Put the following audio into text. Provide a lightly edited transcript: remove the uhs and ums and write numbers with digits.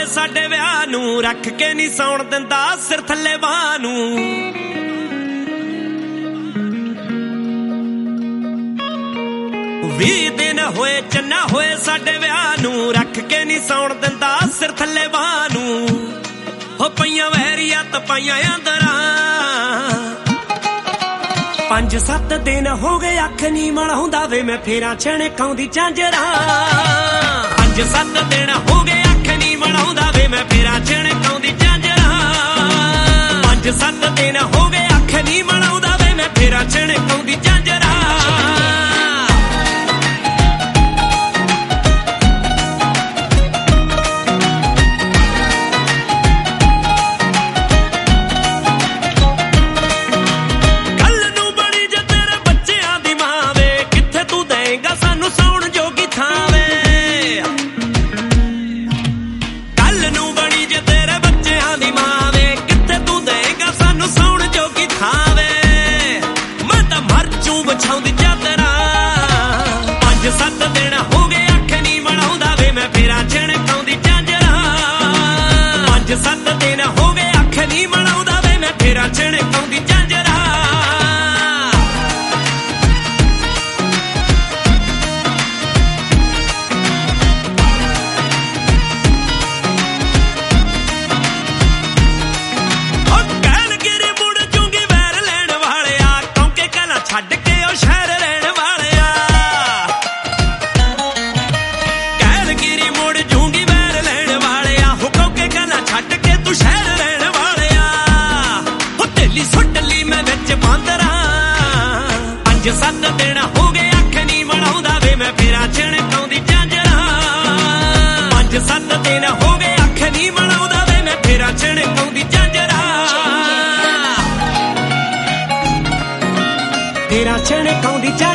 ਹੋਏ ਸਾਡੇ ਵਿਆਹ ਨੂੰ, ਰੱਖ ਕੇ ਨਹੀਂ ਸੌਣ ਦਿੰਦਾ ਸਿਰ ਥੱਲੇ ਬਾਹ ਨੂੰ। 20 ਦਿਨ ਹੋਏ ਚੰਨਾ ਹੋਏ ਸਾਡੇ ਵਿਆਹ ਨੂੰ, ਰੱਖ ਕੇ ਨਹੀਂ ਸੌਣ ਦਿੰਦਾ ਸਿਰ ਥੱਲੇ ਬਾਹ ਨੂੰ। ਹੋ ਪਈਆਂ ਵਹਿਰੀਆਂ ਤਪਾਈਆਂ ਅੰਦਰਾਂ, 5-7 ਦਿਨ ਹੋ ਗਏ ਅੱਖ ਨੀ ਮਲਾਉਂਦਾ ਵੇ ਮੈਂ ਫੇਰਾਂ ਛਣਕਾਉਂਦੀ ਝਾਂਜਰਾਂ। 5-7 ਦਿਨ ਹੋ ਗਏ ਅੱਖ ਨੀ ਮਲਾਉਂਦਾ ਵੇ ਮੈਂ ਫੇਰਾਂ ਛਣਕਾਉਂਦੀ ਝਾਂਜਰਾਂ। 5-7 ਦਿਨ ਹੋ ਗਏ ਅੱਖ ਨੀ ਮਲਾਉਂਦਾ ਵੇ ਮੈਂ ਫੇਰਾਂ ਛਣਕਾਉਂਦੀ ਝਾਂਜਰਾਂ। ਛਾਉਂਦੀ ਚਾਦਰਾਂ 5-7 ਦਿਨ ਹੋ ਗਏ ਅੱਖ ਨੀ ਮਲਾਉਂਦਾ ਵੇ ਮੈਂ ਫੇਰਾਂ ਛਣਕਾਉਂਦੀ ਝਾਂਜਰਾਂ। 5-7 ਦਿਨ ਹੋ ਗਏ ਅੱਖ ਨੀ ਮਲਾਉਂਦਾ ਵੇ ਮੈਂ ਫੇਰਾਂ ਛਣਕਾਉਂਦੀ ਝਾਂਜਰਾਂ। ਉਹ ਕਹਿਣਗੇ ਮੁੜ ਜੂੰਗੀ ਵੈਰ ਲੈਣ ਵਾਲਿਆ, ਕੌਂਕੇ ਕਲਾਂ ਛੱਡ ਕੇ ਸ਼ਹਿਰ ਰਹਿਣ ਵਾਲਿਆ। ਕਹਿਣਗੇ ਮੁੜ ਜੂੰਗੀ ਵੈਰ ਲੈਣ ਵਾਲਿਆ, ਹੁਕਮ ਕੇ ਕਹਿਣਾ ਛੱਡ ਕੇ ਤੂੰ ਸ਼ਹਿਰ ਰਹਿਣ ਵਾਲਿਆ। ਹੋ ਢੇਲੀ ਸੁੱਟ ਲਈ ਮੈਂ ਵਿੱਚ ਬਾਂਦਰਾਂ। 5-7 ਦਿਨ ਹੋ ਗਏ ਅੱਖ ਨੀ ਮਲਾਉਂਦਾ ਵੇ ਮੈਂ ਫੇਰਾਂ ਛਣਕਾਉਂਦੀ ਝਾਂਜਰਾਂ। 5-7 ਦਿਨ ਹੋ ਗਏ ਅੱਖ ਨੀ ਮਲਾਉਂਦਾ ਵੇ ਮੈਂ ਫੇਰਾਂ ਛਣਕਾਉਂਦੀ ਝਾਂਜਰਾਂ। ਫੇਰਾਂ ਛਣਕਾਉਂਦੀ ਝਾਂਜਰਾਂ।